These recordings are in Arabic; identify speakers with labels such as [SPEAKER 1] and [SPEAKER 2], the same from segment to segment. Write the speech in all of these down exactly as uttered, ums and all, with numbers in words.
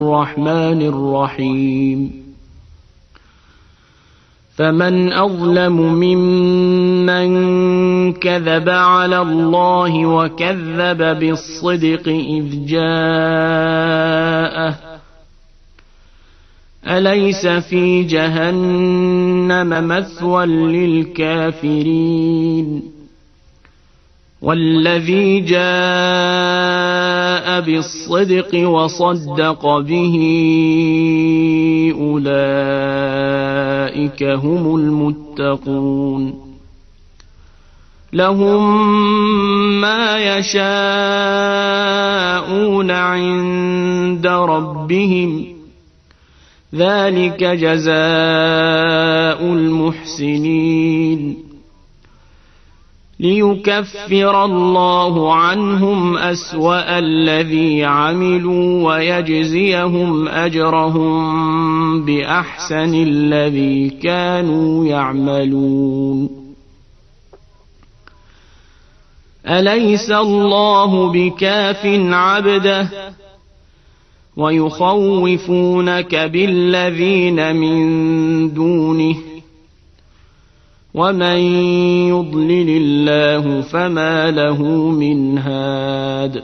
[SPEAKER 1] الرحمن الرحيم فمن أظلم ممن كذب على الله وكذب بالصدق إذ جاءه أليس في جهنم مثوى للكافرين والذي جاء بالصدق وصدق به أولئك هم المتقون لهم ما يشاءون عند ربهم ذلك جزاء المحسنين ليكفر الله عنهم أسوأ الذي عملوا ويجزيهم أجرهم بأحسن الذي كانوا يعملون أليس الله بكاف عبده ويخوفونك بالذين من دونه ومن يضلل الله فما له من هاد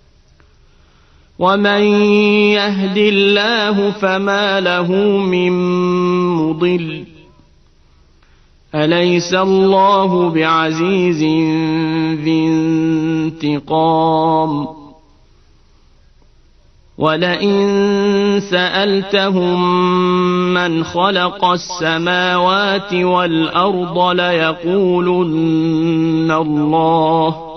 [SPEAKER 1] ومن يهد الله فما له من مضل أليس الله بعزيز ذي انتقام ولئن سألتهم من خلق السماوات والأرض ليقولن الله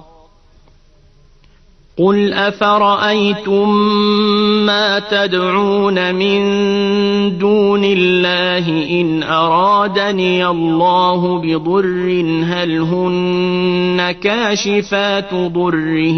[SPEAKER 1] قل أفرأيتم ما تدعون من دون الله إن أرادني الله بضر هل هن كاشفات ضره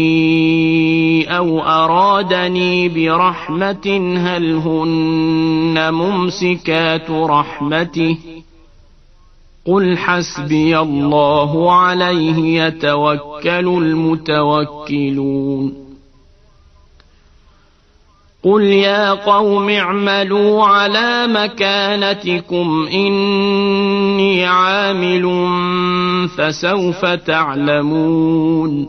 [SPEAKER 1] أو أرادني برحمة هل هن ممسكات رحمته قل حسبي الله عليه يتوكل المتوكلون قل يا قوم اعملوا على مكانتكم إني عامل فسوف تعلمون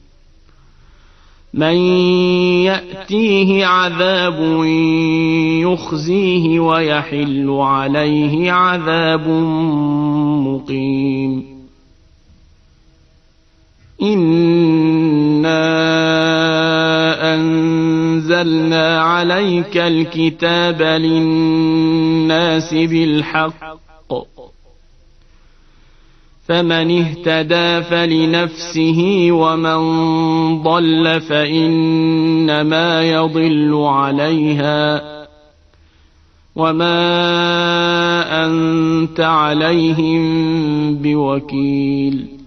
[SPEAKER 1] من يأتيه عذاب يخزيه ويحل عليه عذاب مقيم إنا أنزلنا عليك الكتاب للناس بالحق فمن اهتدى فلنفسه ومن ضل فإنما يضل عليها وما أنت عليهم بوكيل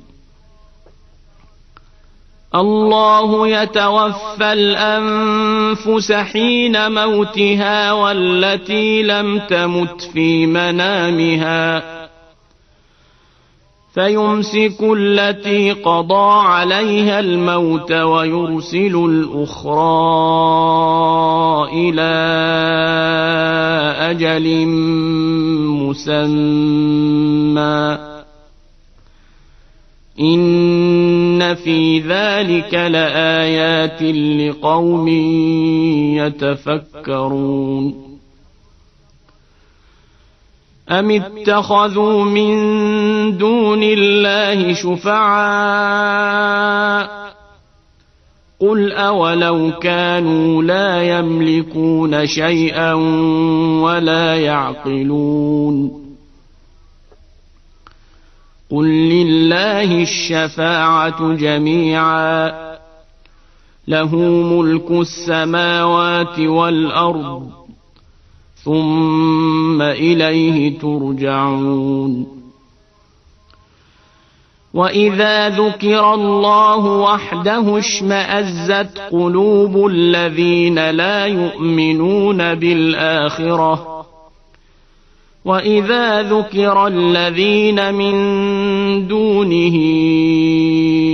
[SPEAKER 1] الله يتوفى الأنفس حين موتها والتي لم تمت في منامها فيمسك التي قضى عليها الموت ويرسل الأخرى إلى أجل مسمى إن في ذلك لآيات لقوم يتفكرون أم اتخذوا من دون الله شفعاء قل أولو كانوا لا يملكون شيئا ولا يعقلون قل لله الشفاعة جميعا له ملك السماوات والأرض ثم إليه ترجعون وإذا ذكر الله وحده اشمأزت قلوب الذين لا يؤمنون بالآخرة وإذا ذكر الذين من دونه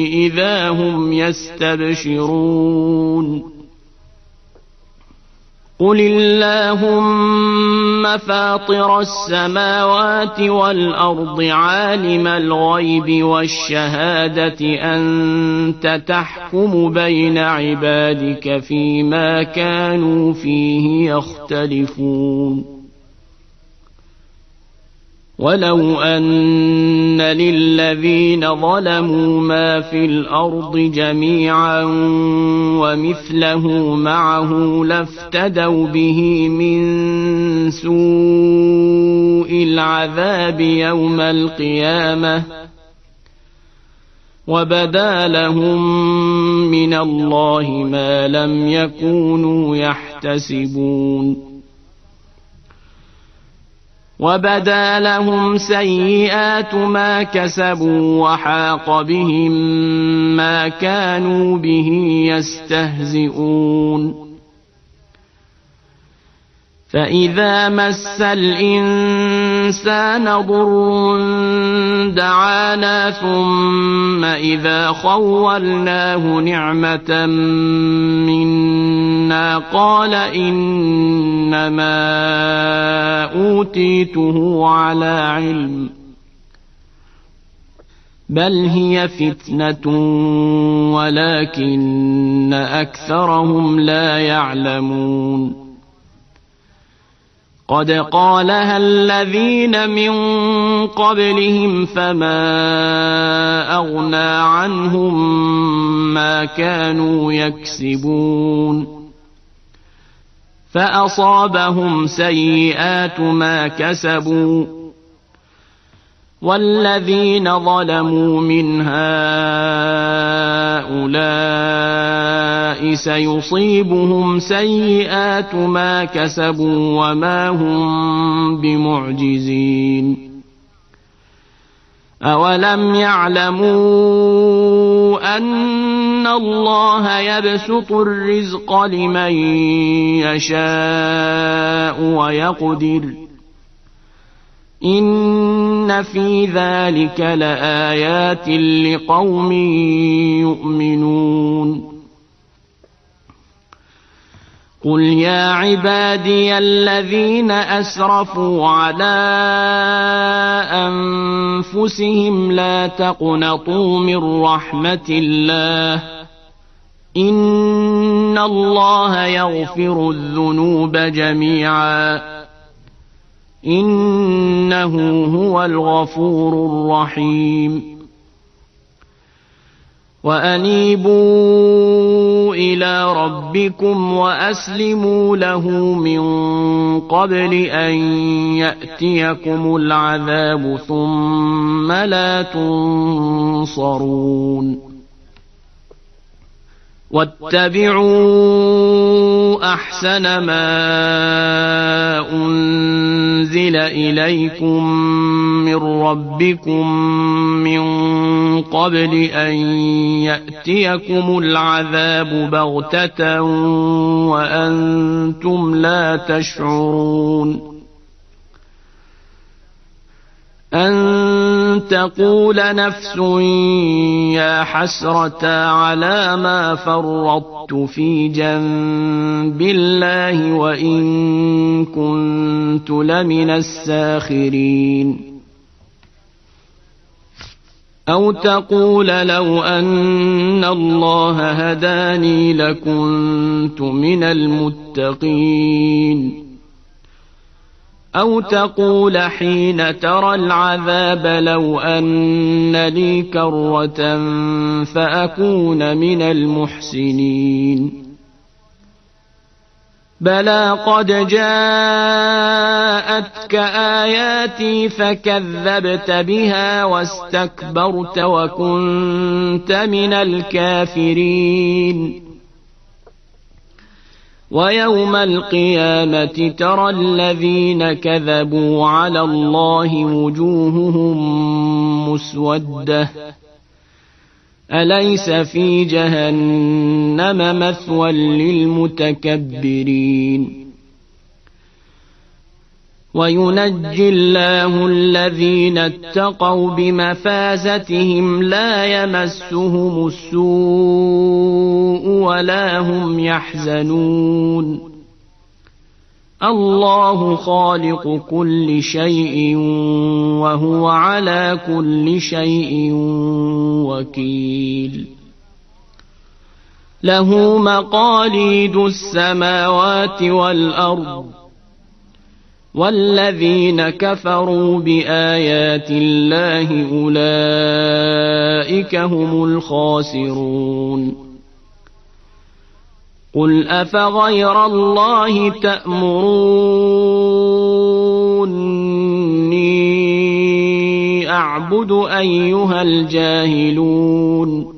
[SPEAKER 1] إذا هم يستبشرون قل اللهم فاطر السماوات والأرض عالم الغيب والشهادة أنت تحكم بين عبادك فيما كانوا فيه يختلفون ولو أن للذين ظلموا ما في الأرض جميعا ومثله معه لافتدوا به من سوء العذاب يوم القيامة وبدا لهم من الله ما لم يكونوا يحتسبون وبدا لهم سيئات ما كسبوا وحاق بهم ما كانوا به يستهزئون فإذا مس الإنسان ضر دعانا ثم إذا خولناه نعمة منا قال إنما أوتيته على علم بل هي فتنة ولكن أكثرهم لا يعلمون قد قالها الذين من قبلهم فما أغنى عنهم ما كانوا يكسبون فأصابهم سيئات ما كسبوا والذين ظلموا من هؤلاء سيصيبهم سيئات ما كسبوا وما هم بمعجزين أولم يعلموا أن الله يبسط الرزق لمن يشاء ويقدر إن في ذلك لآيات لقوم يؤمنون قل يا عبادي الذين أسرفوا على أنفسهم لا تقنطوا من رحمة الله إن الله يغفر الذنوب جميعا إنه هو الغفور الرحيم وأنيبوا إلى ربكم وأسلموا له من قبل أن يأتيكم العذاب ثم لا تنصرون واتبعوا أحسن ما أنزل إليكم من ربكم من قبل أن يأتيكم العذاب بغتة وأنتم لا تشعرون أن تقول نفس يا حسرة على ما فرطت في جنب الله وإن كنت لمن الساخرين أو تقول لو أن الله هداني لكنت من المتقين أو تقول حين ترى العذاب لو أن لي كرة فأكون من المحسنين بلى قد جاءتك آياتي فكذبت بها واستكبرت وكنت من الكافرين ويوم القيامة ترى الذين كذبوا على الله وجوههم مسودة أليس في جهنم مثوى للمتكبرين وينجي الله الذين اتقوا بمفازتهم لا يمسهم السوء ولا هم يحزنون الله خالق كل شيء وهو على كل شيء وكيل له مقاليد السماوات والأرض والذين كفروا بآيات الله أولئك هم الخاسرون قل أفغير الله تأمروني أعبد أيها الجاهلون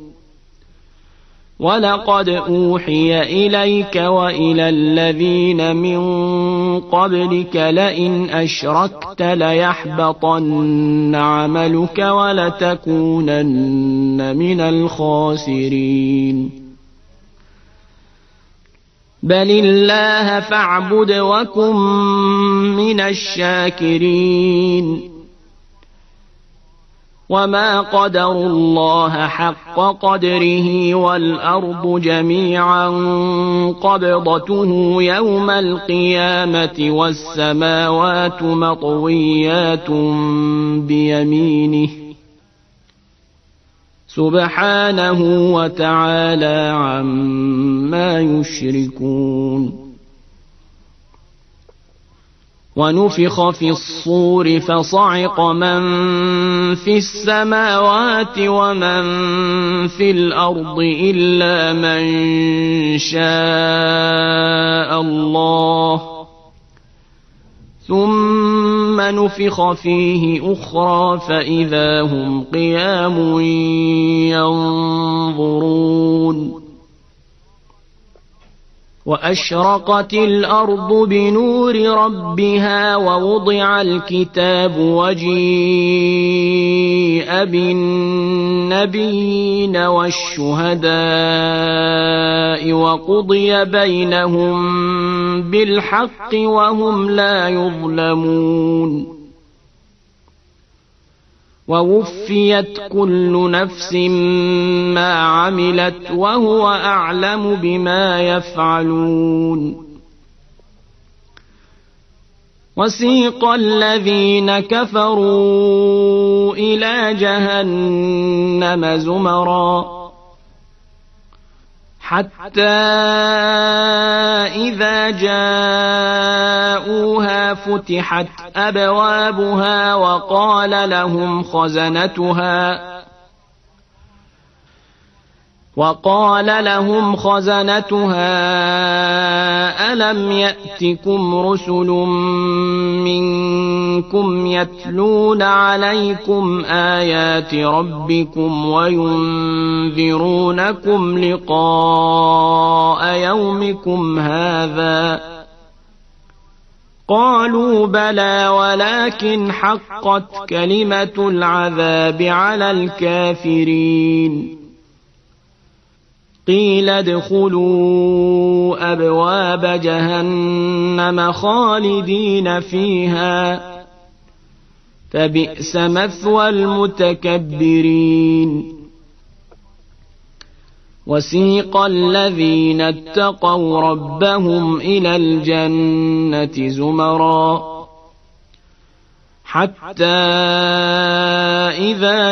[SPEAKER 1] ولقد أوحي إليك وإلى الذين من قبلك لئن أشركت ليحبطن عملك ولتكونن من الخاسرين بل الله فاعبد وكن من الشاكرين وما قدروا الله حق قدره والأرض جميعا قبضته يوم القيامة والسماوات مطويات بيمينه سبحانه وتعالى عما يشركون ونفخ في الصور فصعق من في السماوات ومن في الأرض إلا من شاء الله ثم نفخ فيه أخرى فإذا هم قيام ينظرون وأشرقت الأرض بنور ربها ووضع الكتاب وجيء بالنبيين والشهداء وقضي بينهم بالحق وهم لا يظلمون ووفيت كل نفس ما عملت وهو أعلم بما يفعلون وسيق الذين كفروا إلى جهنم زمرا حتى إذا جاءوها فتحت أبوابها وقال لهم خزنتها وقال لهم خزنتها ألم يأتكم رسل منكم يتلون عليكم آيات ربكم وينذرونكم لقاء يومكم هذا قالوا بلى ولكن حقت كلمة العذاب على الكافرين قيل ادخلوا أبواب جهنم خالدين فيها فبئس مثوى المتكبرين وسيق الذين اتقوا ربهم إلى الجنة زمرا حتى إذا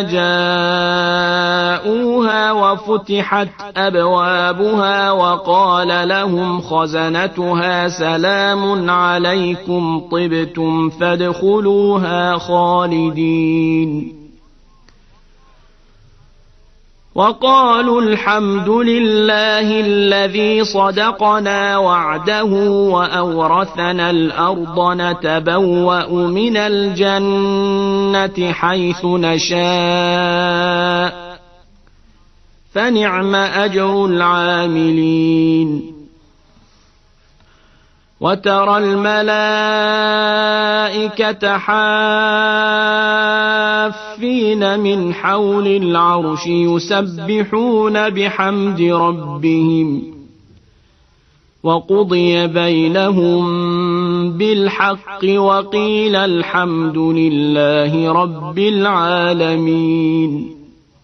[SPEAKER 1] جاءوها وفتحت أبوابها وقال لهم خزنتها سلام عليكم طبتم فادخلوها خالدين وقالوا الحمد لله الذي صدقنا وعده وأورثنا الأرض نتبوأ من الجنة حيث نشاء فنعم أجر العاملين وترى الملائكة حافين من حول العرش يسبحون بحمد ربهم وقضي بينهم بالحق وقيل الحمد لله رب العالمين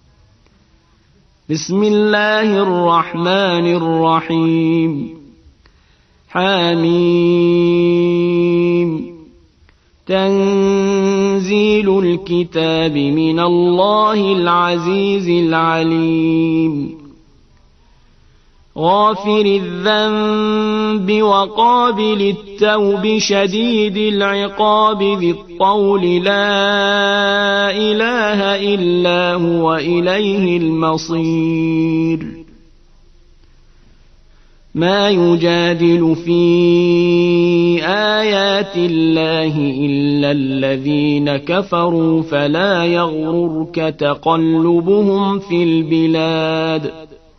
[SPEAKER 1] بسم الله الرحمن الرحيم حميم تنزيل الكتاب من الله العزيز العليم غافر الذنب وقابل التوب شديد العقاب ذي الطول لا إله إلا هو إليه المصير ما يجادل في آيات الله إلا الذين كفروا فلا يغررك تقلبهم في البلاد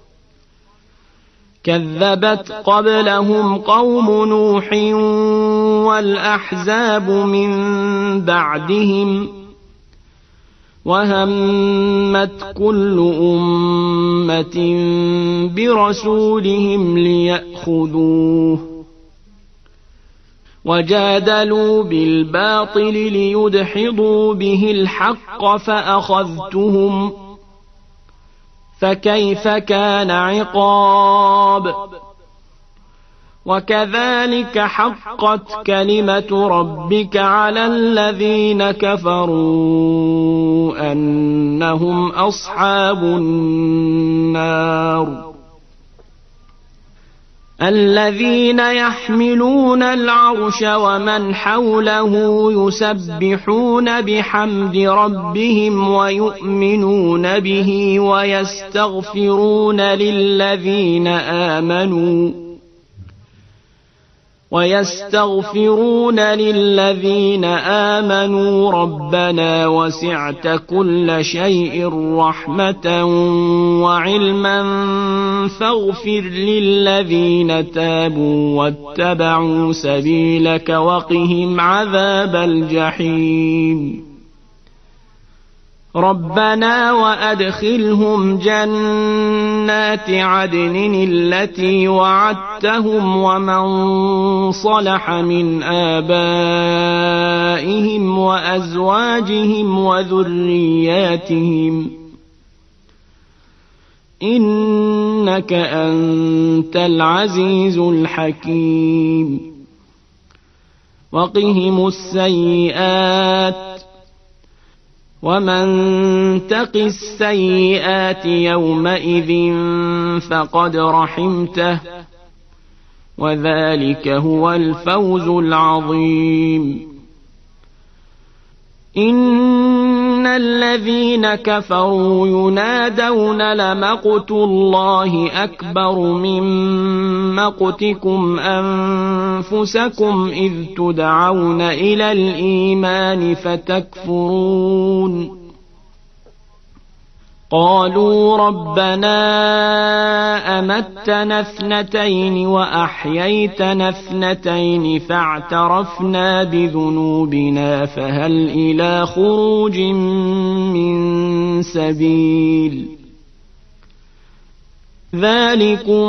[SPEAKER 1] كذبت قبلهم قوم نوح والأحزاب من بعدهم وهمت كل أمة برسولهم ليأخذوه وجادلوا بالباطل ليدحضوا به الحق فأخذتهم فكيف كان عقاب وكذلك حقت كلمة ربك على الذين كفروا أنهم أصحاب النار الذين يحملون العرش ومن حوله يسبحون بحمد ربهم ويؤمنون به ويستغفرون للذين آمنوا ويستغفرون للذين آمنوا ربنا وسعت كل شيء رحمة وعلما فاغفر للذين تابوا واتبعوا سبيلك وقهم عذاب الجحيم ربنا وأدخلهم جنات عدن التي وعدتهم ومن صلح من آبائهم وأزواجهم وذرياتهم إنك أنت العزيز الحكيم وقهم السيئات ومن تق السيئات يومئذ فقد رحمته وذلك هو الفوز العظيم إن الذين كفروا ينادون لمقت الله أكبر من مقتكم أنفسكم إذ تدعون إلى الإيمان فتكفرون قالوا ربنا أمتنا اثنتين وأحييتنا اثنتين فاعترفنا بذنوبنا فهل إلى خروج من سبيل ذلكم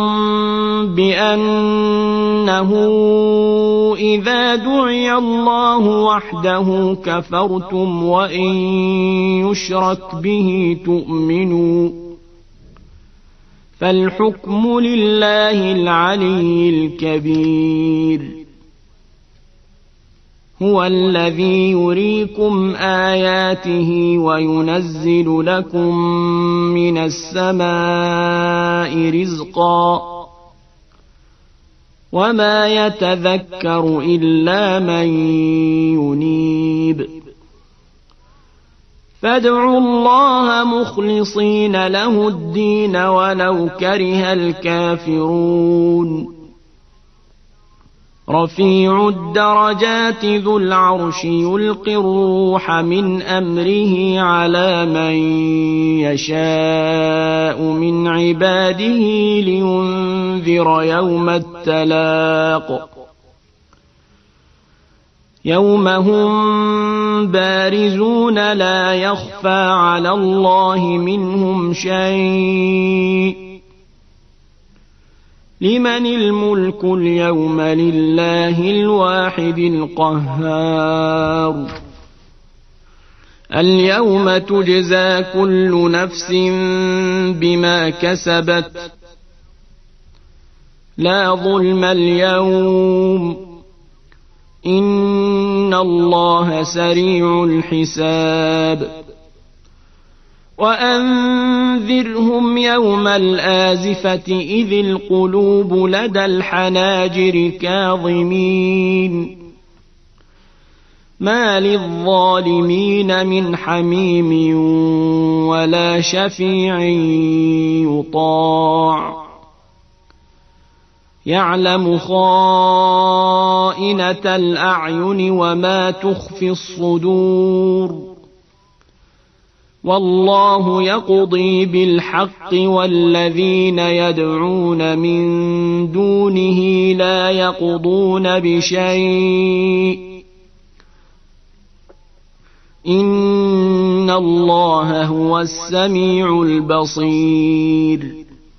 [SPEAKER 1] بأنه إذا دعي الله وحده كفرتم وإن يشرك به تؤمنوا فالحكم لله العلي الكبير هو الذي يريكم آياته وينزل لكم من السماء رزقا وما يتذكر إلا من ينيب فادعوا الله مخلصين له الدين ولو كره الكافرون رفيع الدرجات ذو العرش يلقي الروح من أمره على من يشاء من عباده لينذر يوم التلاق يوم هم بارزون لا يخفى على الله منهم شيء لمن الملك اليوم لله الواحد القهار اليوم تجزى كل نفس بما كسبت لا ظلم اليوم إن إن الله سريع الحساب وأنذرهم يوم الآزفة إذ القلوب لدى الحناجر كاظمين ما للظالمين من حميم ولا شفيع يطاع يعلم خائنة الأعين وما تخفي الصدور والله يقضي بالحق والذين يدعون من دونه لا يقضون بشيء إن الله هو السميع البصير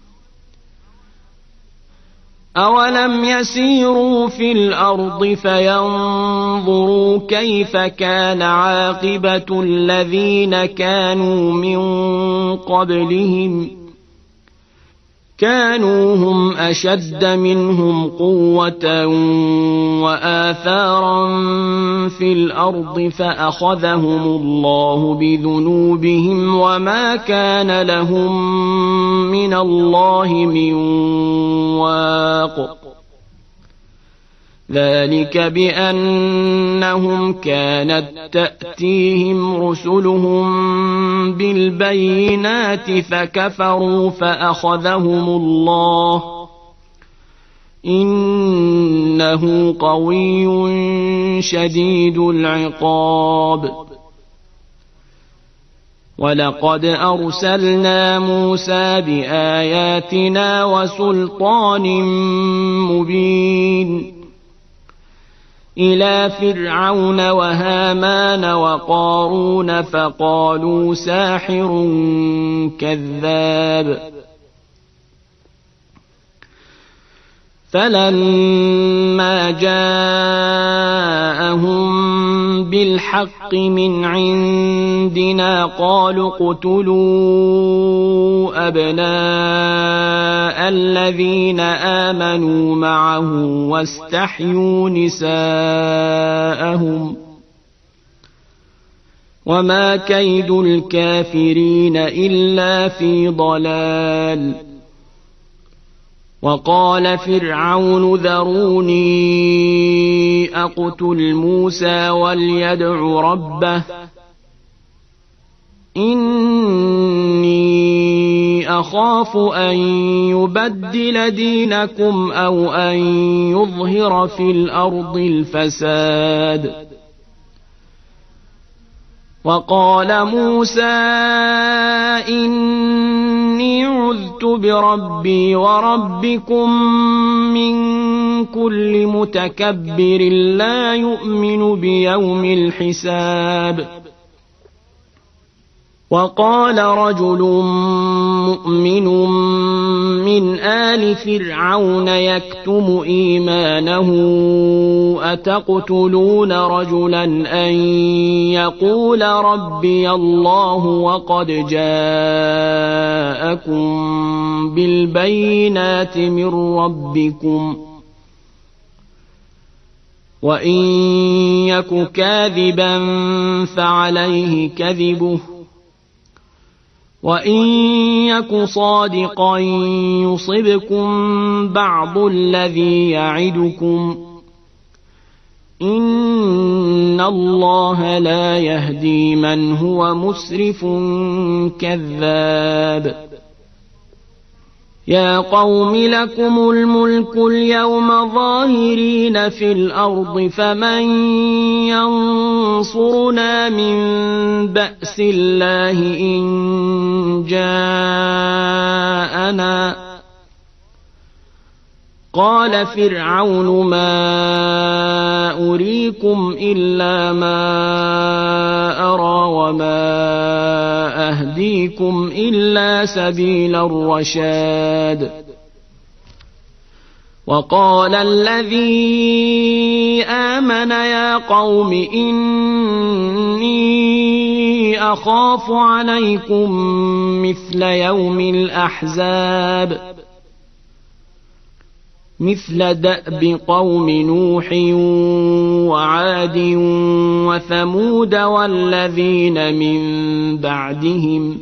[SPEAKER 1] أولم يسيروا في الأرض فينظروا كيف كان عاقبة الذين كانوا من قبلهم كانوا هم أشد منهم قوة وآثارا في الأرض فأخذهم الله بذنوبهم وما كان لهم من الله من واق ذلك بأنهم كانت تأتيهم رسلهم بالبينات فكفروا فأخذهم الله إنه قوي شديد العقاب ولقد أرسلنا موسى بآياتنا وسلطان مبين إلى فرعون وهامان وقارون فقالوا ساحر كذاب فلما جاءهم بالحق من عندنا قالوا اقتلوا أبناء الذين آمنوا معه واستحيوا نساءهم وما كيد الكافرين إلا في ضلال وقال فرعون ذروني أقتل موسى وليدع ربه إني أخاف أن يبدل دينكم أو أن يظهر في الأرض الفساد وقال موسى إني عذت بربي وربكم من كل متكبر لا يؤمن بيوم الحساب وقال رجل مؤمن من آل فرعون يكتم إيمانه أتقتلون رجلا أن يقول ربي الله وقد جاءكم بالبينات من ربكم وإن يك كاذبا فعليه كذبه وإن يك صادقا يصبكم بعض الذي يعدكم إن الله لا يهدي من هو مسرف كذاب يا قوم لكم الملك اليوم ظاهرين في الأرض فمن ينصرنا من بأس الله إن جاءنا قال فرعون ما أريكم إلا ما أرى وما أهديكم إلا سبيل الرشاد وقال الذي آمن يا قوم إني أخاف عليكم مثل يوم الأحزاب مثل دأب قوم نوح وعاد وعاد وثمود والذين من بعدهم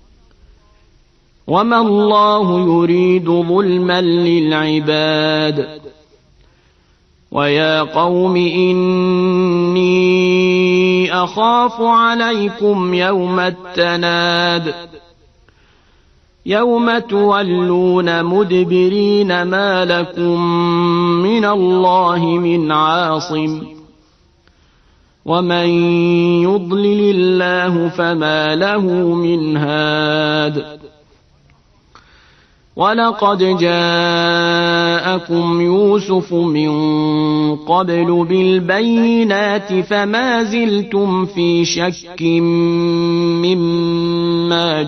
[SPEAKER 1] وما الله يريد ظلما للعباد ويا قوم إني أخاف عليكم يوم التناد يوم تولون مدبرين ما لكم من الله من عاصم ومن يضلل الله فما له من هاد ولقد جاءكم يوسف من قبل بالبينات فما زلتم في شك مما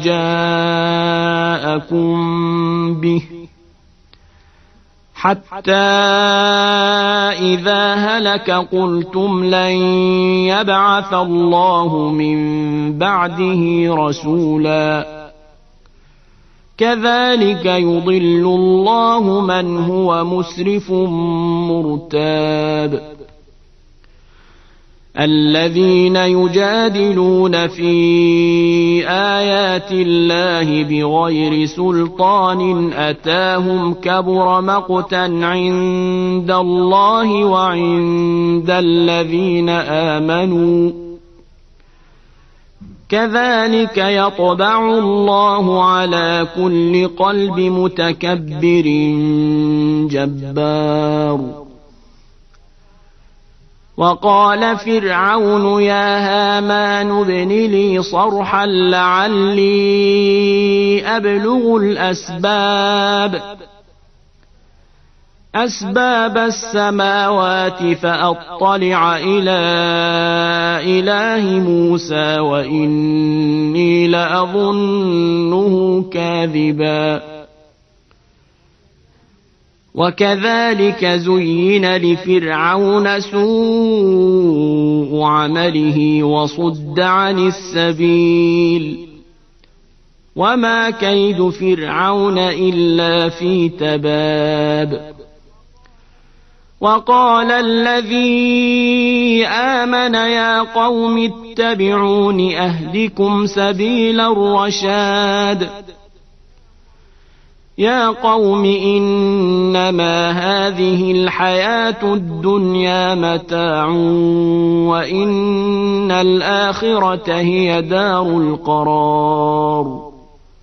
[SPEAKER 1] جاءكم به حتى إذا هلك قلتم لن يبعث الله من بعده رسولا كذلك يضل الله من هو مسرف مرتاب الذين يجادلون في آيات الله بغير سلطان أتاهم كبر مقتا عند الله وعند الذين آمنوا كذلك يطبع الله على كل قلب متكبر جبار وقال فرعون يا هامان ابن لي صرحا لعلي أبلغ الأسباب أسباب السماوات فأطلع إلى إله موسى وإني لأظنه كاذبا وكذلك زين لفرعون سوء عمله وصد عن السبيل وما كيد فرعون إلا في تباب وقال الذي آمن يا قوم اتبعون أهدكم سبيل الرشاد يا قوم إنما هذه الحياة الدنيا متاع وإن الآخرة هي دار القرار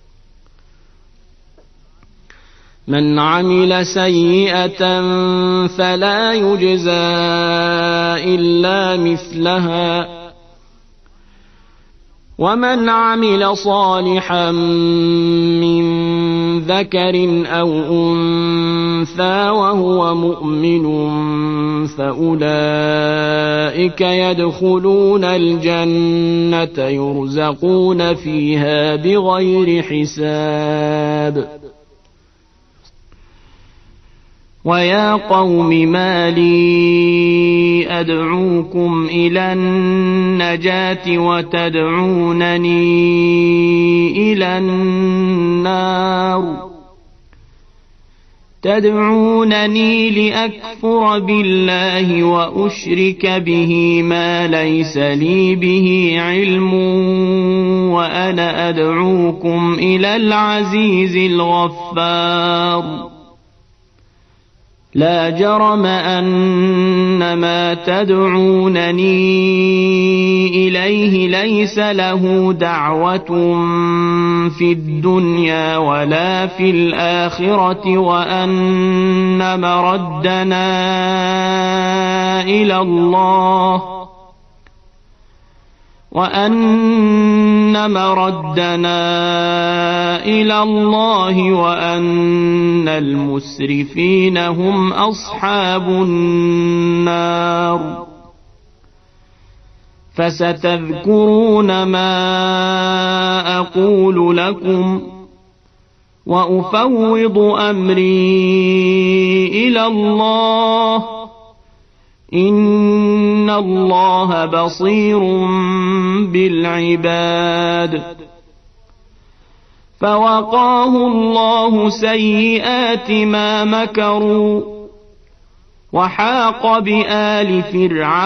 [SPEAKER 1] من عمل سيئة فلا يجزى إلا مثلها ومن عمل صالحا من ذكر أو أنثى وهو مؤمن فأولئك يدخلون الجنة يرزقون فيها بغير حساب ويا قوم ما لي أدعوكم إلى النجاة وتدعونني إلى النار تدعونني لأكفر بالله وأشرك به ما ليس لي به علم وأنا أدعوكم إلى العزيز الغفار لا جرم أن ما تدعونني إليه ليس له دعوة في الدنيا ولا في الآخرة وأن مردنا إلى الله وأن مردنا إلى الله وأن المسرفين هم أصحاب النار فستذكرون ما أقول لكم وأفوض أمري إلى الله إن الله بصير بالعباد فوقاه الله سيئات ما مكروا وحاق بآل فرعون